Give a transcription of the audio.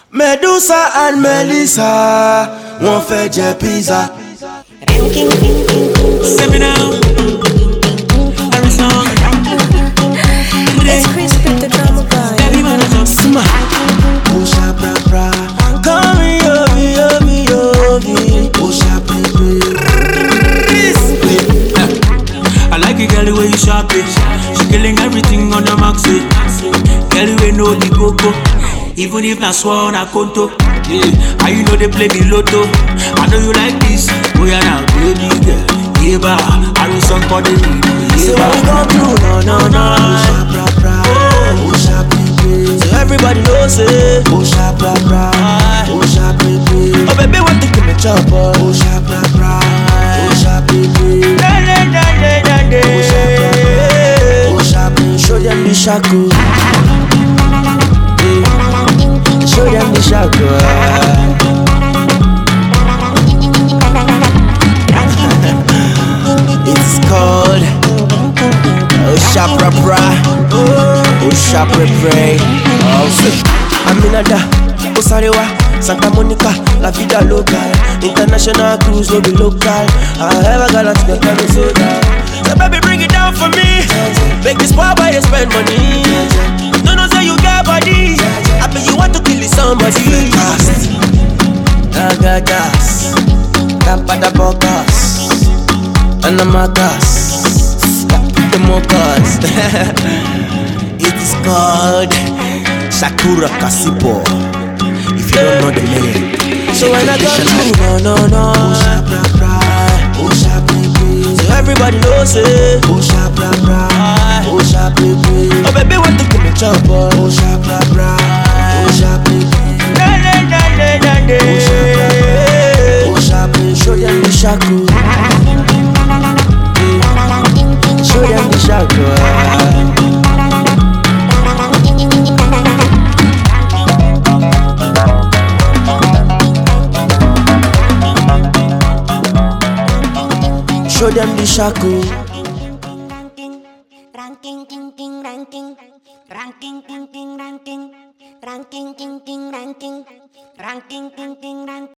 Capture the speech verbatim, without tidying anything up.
Medusa and Melissa wọ́n fẹ́ jẹ pizza. Send me now. Every song. It's Chris with the drama guy. Every man I just Smile. Osha bra bra. Come here, me, oh, me, oh, me. Osha baby. I like it, girl, the way you sharp it. She killing everything on the maxi. Girl, the way know the coco. Even if na swan na konto. Yeah, how you know they play me lotto? I know you like this. Oh yeah, now baby girl. Yeah, ba. I will song for the need. So Yeah, what we ba. gon' do? No, no, no. Osha bra bra. Osha baby. So everybody knows it. Osha bra bra. Osha baby. Oh baby, want to give me chop? Osha bra bra. Osha baby. Na na na na na na. Osha bra bra. Osha baby. Show them the shaku. Show them the shaku. It's called Osha bra bra. Osha bra bra. Aminada, Osarewa, Santa Monica, La Vida Local. International cruise will be local. I ever got to make me so down. So baby, bring it down for me. Make this poor boy spend money. No, no, say you got body. I bet you want to kill somebody. I got gas. Tampada bogas. And I'm a gas. The mokas. It is called Sakura Kasipo. If you don't know the name. So when I go to no no no Osha bra bra Osha baby. So everybody knows it. Osha bra bra Osha baby. Oh baby, want to give me chop? Osha bra bra Osha baby. Na na na na na na. Osha bra bra Osha baby. Show them the shaku. Show them the shaku. Show them the shaku. Ranking, ranking, ranking, ranking, ranking, ranking, ranking, ranking, ranking, ranking, ranking, ranking, ranking.